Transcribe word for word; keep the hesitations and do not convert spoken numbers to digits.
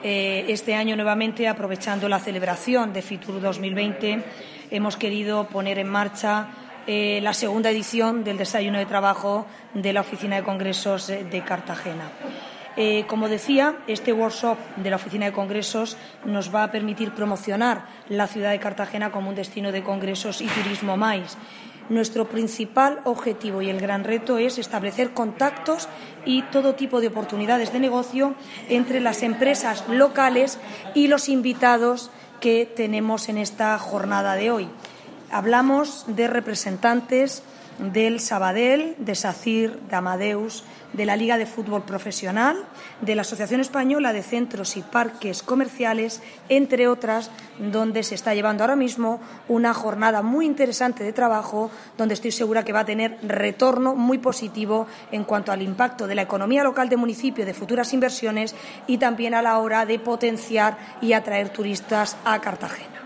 Eh, este año, nuevamente, aprovechando la celebración de Fitur dos mil veinte, hemos querido poner en marcha eh, la segunda edición del desayuno de trabajo de la Oficina de Congresos de Cartagena. Eh, como decía, este workshop de la Oficina de Congresos nos va a permitir promocionar la ciudad de Cartagena como un destino de congresos y turismo más. Nuestro principal objetivo y el gran reto es establecer contactos y todo tipo de oportunidades de negocio entre las empresas locales y los invitados que tenemos en esta jornada de hoy. Hablamos de representantes del Sabadell, de SACIR, de Amadeus, de la Liga de Fútbol Profesional, de la Asociación Española de Centros y Parques Comerciales, entre otras, donde se está llevando ahora mismo una jornada muy interesante de trabajo, donde estoy segura que va a tener retorno muy positivo en cuanto al impacto de la economía local del municipio, de futuras inversiones y también a la hora de potenciar y atraer turistas a Cartagena.